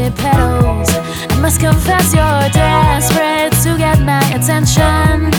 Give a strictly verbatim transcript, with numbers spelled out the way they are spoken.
it petals. I must confess you're desperate to get my attention.